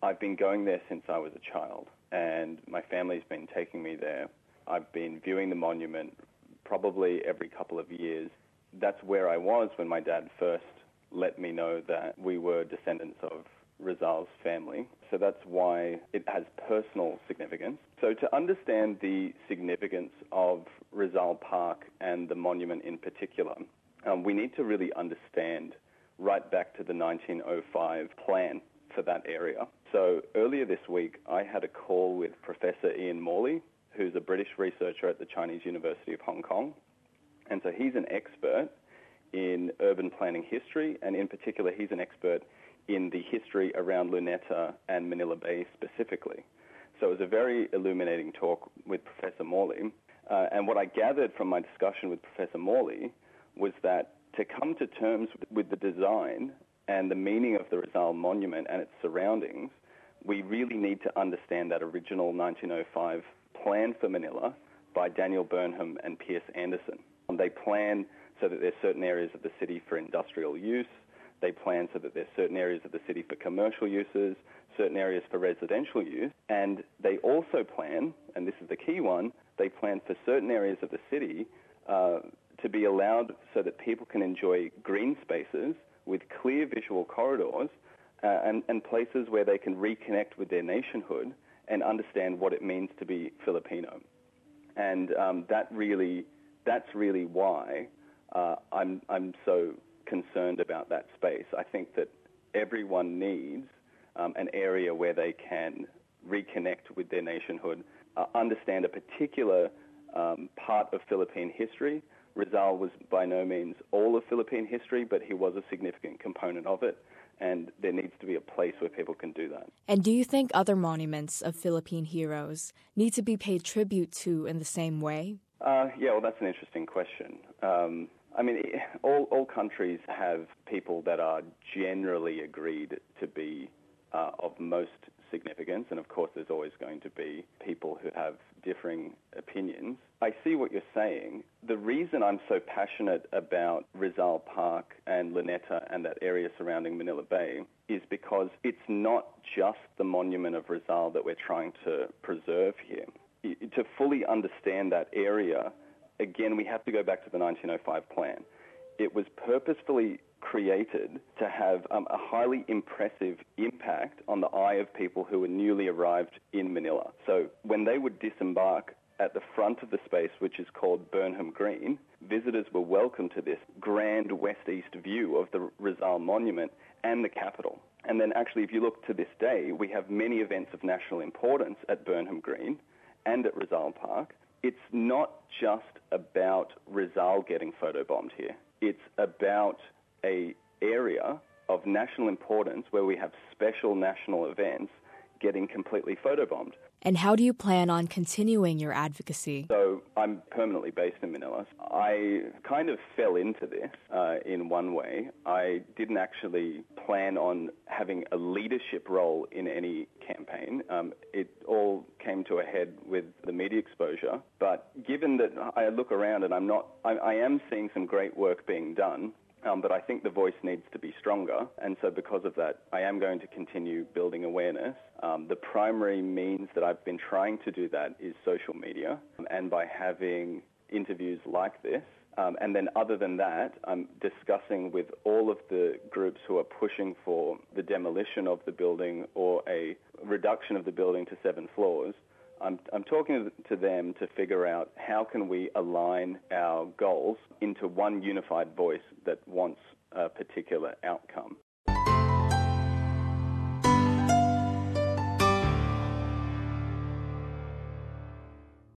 I've been going there since I was a child, and my family's been taking me there. I've been viewing the monument probably every couple of years. That's where I was when my dad first let me know that we were descendants of Rizal's family. So that's why it has personal significance. So to understand the significance of Rizal Park and the monument in particular, we need to really understand right back to the 1905 plan for that area. So earlier this week, I had a call with Professor Ian Morley, who's a British researcher at the Chinese University of Hong Kong. And so he's an expert in urban planning history, and in particular, he's an expert in the history around Luneta and Manila Bay specifically. So it was a very illuminating talk with Professor Morley. And what I gathered from my discussion with Professor Morley was that to come to terms with the design and the meaning of the Rizal Monument and its surroundings, we really need to understand that original 1905 plan for Manila by Daniel Burnham and Pierce Anderson. They plan so that there's certain areas of the city for industrial use. They plan so that there's certain areas of the city for commercial uses, certain areas for residential use. And they also plan, and this is the key one, they plan for certain areas of the city to be allowed so that people can enjoy green spaces with clear visual corridors and places where they can reconnect with their nationhood and understand what it means to be Filipino. And that's really why I'm so concerned about that space. I think that everyone needs an area where they can reconnect with their nationhood, understand a particular part of Philippine history. Rizal was by no means all of Philippine history, but he was a significant component of it, and there needs to be a place where people can do that. And do you think other monuments of Philippine heroes need to be paid tribute to in the same way? Yeah, well, that's an interesting question. I mean, all countries have people that are generally agreed to be of most significance, and of course there's always going to be people who have differing opinions. I see what you're saying. The reason I'm so passionate about Rizal Park and Luneta and that area surrounding Manila Bay is because it's not just the monument of Rizal that we're trying to preserve here. To fully understand that area, again, we have to go back to the 1905 plan. It was purposefully created to have a highly impressive impact on the eye of people who were newly arrived in Manila. So when they would disembark at the front of the space, which is called Burnham Green, visitors were welcome to this grand west-east view of the Rizal Monument and the capital. And then actually, if you look to this day, we have many events of national importance at Burnham Green and at Rizal Park. It's not just about Rizal getting photobombed here. It's about an area of national importance where we have special national events getting completely photobombed. And how do you plan on continuing your advocacy? So I'm permanently based in Manila. I kind of fell into this in one way. I didn't actually plan on having a leadership role in any campaign. It all came to a head with the media exposure. But given that I look around and I am seeing some great work being done, but I think the voice needs to be stronger. And so because of that, I am going to continue building awareness. The primary means that I've been trying to do that is social media and by having interviews like this. And then other than that, I'm discussing with all of the groups who are pushing for the demolition of the building or a reduction of the building to 7 floors. I'm talking to them to figure out how can we align our goals into one unified voice that wants a particular outcome.